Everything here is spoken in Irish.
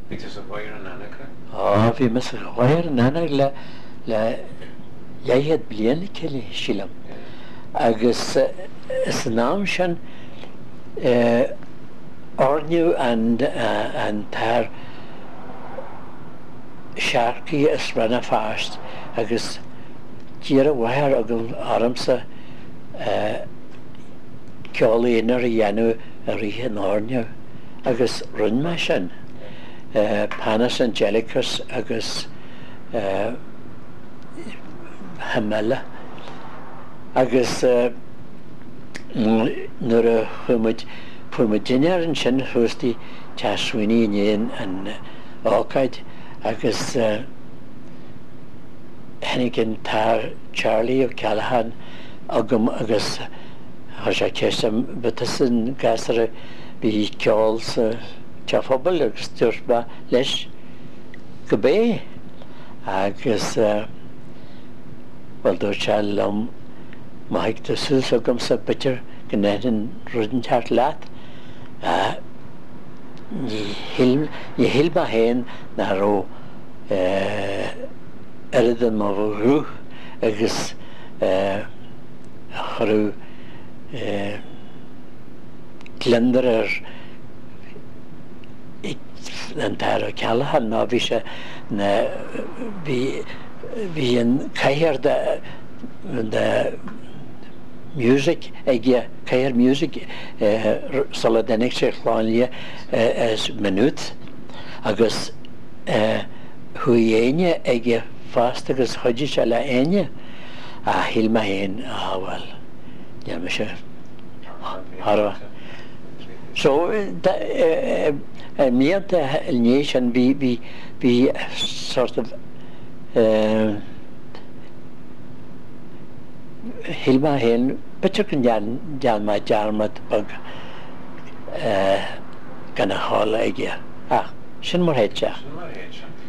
Bhí sa bhair an anacha? Bhí me ghair an anna le dhéiad bliana cile sílam. Agus is náam sin orniú an tar seaarcaí is ranna fáist agus tíar a bhair agam áramsa ceolaíonar a dhéanú a ríthe an orniú agus runme sin Panis Angelicus agus Hamela agus nuair a chuimear an sin thuairtí teasmhaoine inhéan an ácaid agus henigin tar Charlie ó Callahan agam agus tha sé ceistem butas an gasar bhí ceol sa teafhobal agus tuairsba leis go bé agus bhil dúirt se lom maith de sús agam sa bitir go néad an rudan teart leat ní hilba héin na ró eridan má bhrú agus chorú glendar an tar a Callahan ná bhí se bhí an caiir de music ige caiir music sala dennig sé chláinlia as minút agus huiéine ige fast agus chodí se le aine a hilma héin áhfuil me se Harva. So mianta níos an bhí sort of hilma héin bitir gan dean mai dearmad bag gan a hála ige. Sin mar héiteach.